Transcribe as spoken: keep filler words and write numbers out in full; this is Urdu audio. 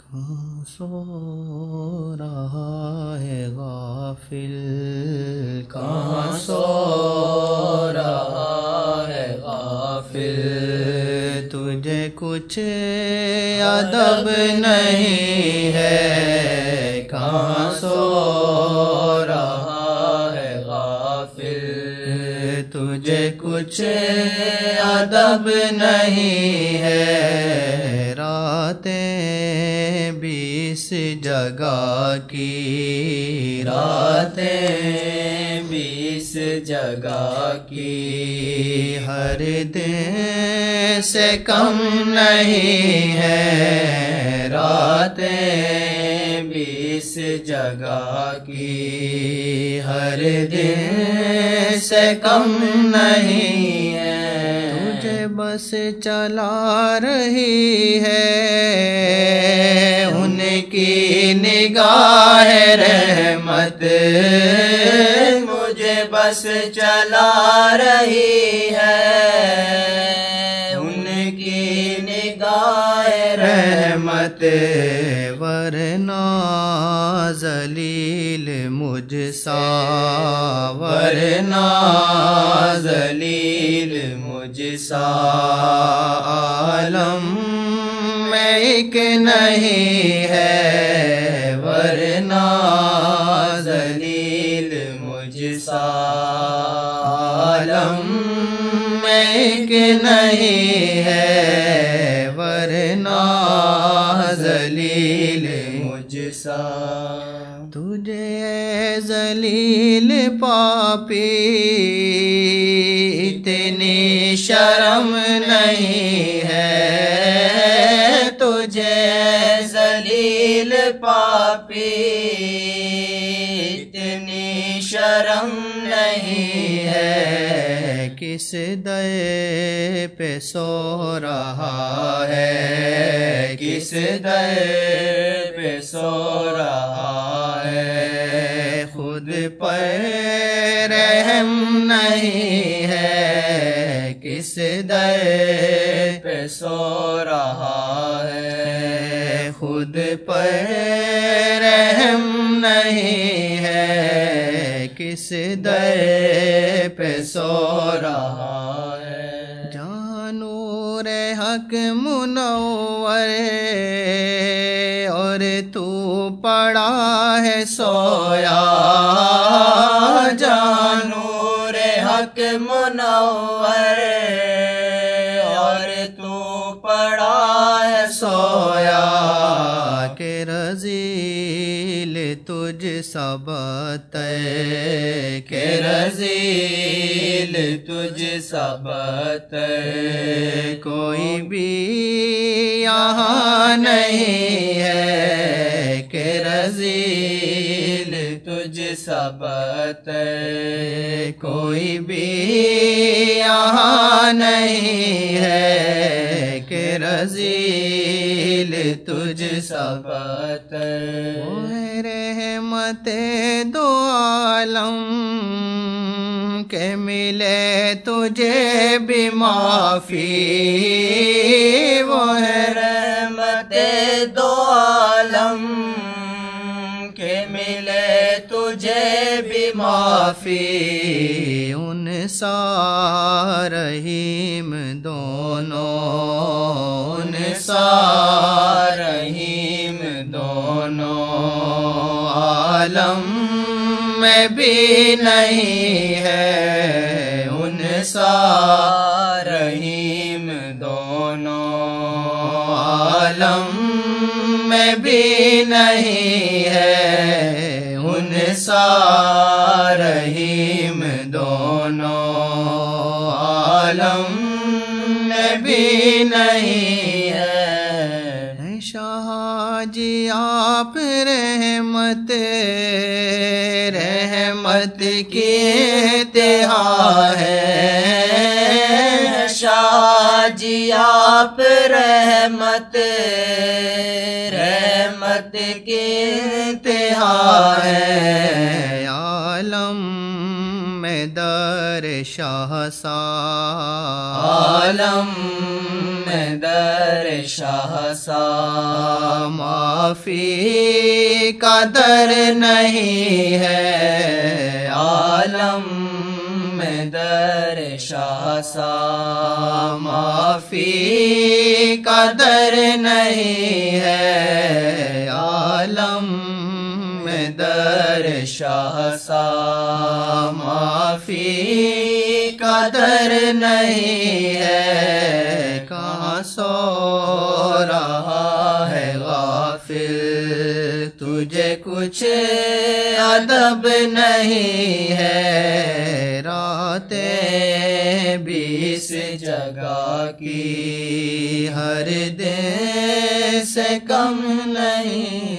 سو رہا ہے غافل، کہاں سو رہا ہے غافل، تجھے کچھ ادب نہیں ہے، کہاں سو رہا ہے غافل، تجھے کچھ ادب نہیں ہے، راتیں بیس جگہ کی، راتیں بیس جگہ کی، ہر دن سے کم نہیں ہے، راتیں بیس جگہ کی، ہر دن سے کم نہیں ہے، تجھے بس چلا رہی ہے ان کی نگاہ رحمت، مجھے بس چلا رہی ہے ان کی نگاہ رحمت، ورنہ ذلیل مجھ سا، ورنہ ذلیل مجھ سا عالم میں ایک نہیں ہے، ورنہ ذلیل مجھ سا عالم میں ایک نہیں ہے، ورنہ ذلیل مجھ سا، تجھے ذلیل پاپی اتنی شرم نہیں ہے، تجھے ذلیل پاپی اتنی شرم نہیں ہے، کس در پہ سو رہا ہے، کس در پہ سو رہا ہے، خود پر رحم نہیں ہے، کس در پہ سو رہا ہے، خود پر رحم نہیں ہے، کس در پہ سو رہا ہے، جہاں نور حق منور اور تو پڑا ہے سویا، جہاں نور حق منور اور تو پڑا ہے سویا، کہ رذیل تجھ سبت، کہ رذیل تجھ سبت، کوئی بھی یہاں نہیں ہے، کہ رذیل تجھ سبت، کوئی بھی یہاں نہیں ہے، کہ رذیل تجھ سبت، وہ ہے رحمت دو عالم کہ ملے تجھے بھی معافی، وہ ہے رحمت دو عالم کہ ملے تجھے بھی معافی، ان سا رحیم دونوں، ان سا رحیم دونوں عالم میں بھی نہیں ہے، ان سا رحیم دونوں عالم میں بھی نہیں ہے، ان سا رحیم دونوں عالم میں بھی نہیں ہے، شاہ جی آپ رحمت رحمت کی انتہا ہے، شاہ جی آپ رحمت رحمت کی انتہا ہے، عالم میں در شاہ سا، عالم میں در شاہ سا معافی کا در نہیں ہے، عالم میں در شاہ سا معافی کا در نہیں ہے، عالم میں در شاہ سا معافی کا در نہیں ہے، کہاں سو رہا ہے غافل، تجھے کچھ ادب نہیں ہے، راتیں بیس جگہ کی ہر دن سے کم نہیں